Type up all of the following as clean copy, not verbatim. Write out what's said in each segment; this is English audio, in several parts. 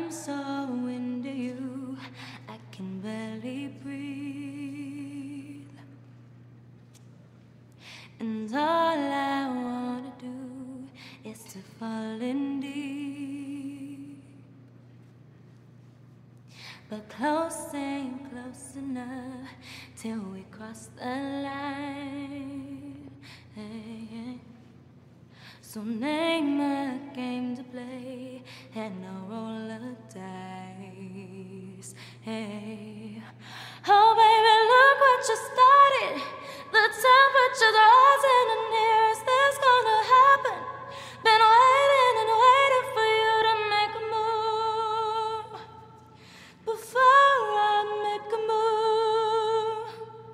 I'm so into you, I can barely breathe. And all I wanna do is to fall in deep. But close ain't close enough till we cross the line. Hey, hey. So name a game to play and I'll roll a dice. Hey, oh baby, look what you started. The temperature's rising and nearest this gonna happen. Been waiting and waiting for you to make a move before I make a move.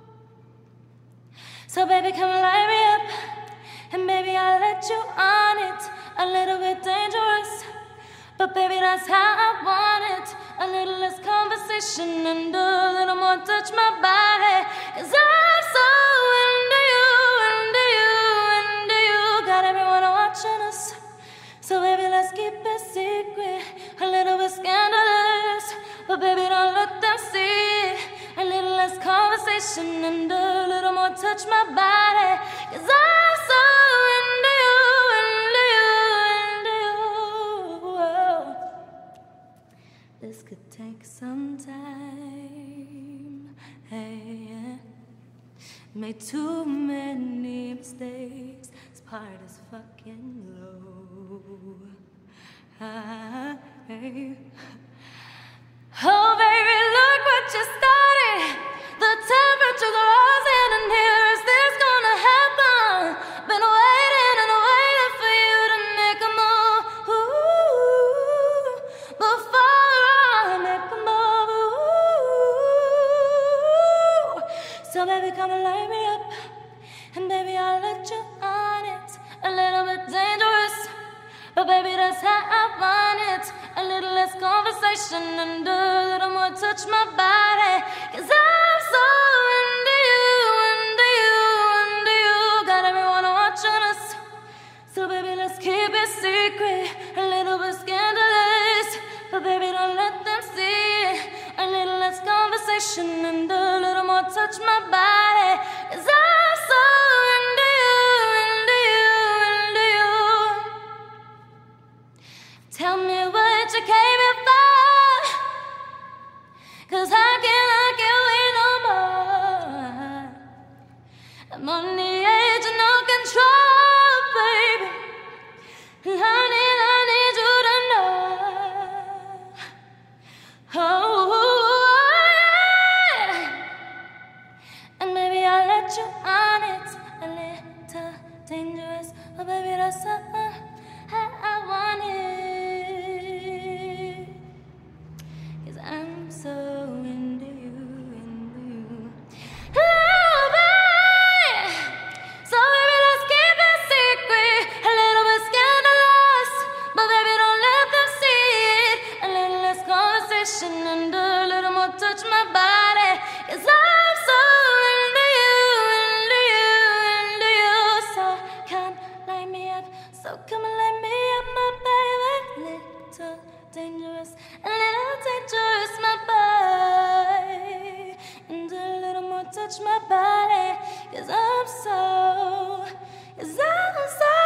So baby, come light me up. And baby, I'll let you on it. A little bit dangerous, but baby, that's how I want it. A little less conversation and a little more touch my body. 'Cause I'm so into you, into you, into you. Got everyone watching us, so baby, let's keep it secret. A little bit scandalous, but baby, don't let them see it. A little less conversation and a little more touch my body. 'Cause I'm so into you, into you, into you. Whoa. This could take some time. Hey, yeah. Made too many mistakes. This part is fucking low. Hey. Oh baby, look what you started. The temperature's rising and here is this gonna happen. Been waiting and waiting for you to make a move before I make a move. So baby, come and light me up, and baby, I'll let you on it. A little bit dangerous, but baby, that's how I want it. A little less conversation and a little more touch my body. 'Cause I'm so into you, into you, into you. Got everyone watching us, so baby, let's keep it secret. A little bit scandalous, but baby, don't let them see it. A little less conversation and a little more touch my body. 'Cause I'm so into you, into you, into you. Tell me what you came here for, 'cause I can't wait no more. I'm on the edge of no control, baby. And I need you to know. Oh, yeah. And maybe I'll let you on it. A little dangerous, but baby, that's how I want it. I'm so into you, into you. Love it. So baby, let's keep it secret. A little bit scandalous, but baby, don't let them see it. A little less conversation and a little more touch my body. 'Cause I'm so into you, into you, into you. So come light me up, so come and light me up, my baby. Little dangerous, a little dangerous, my boy. And a little more touch my body. 'Cause I'm so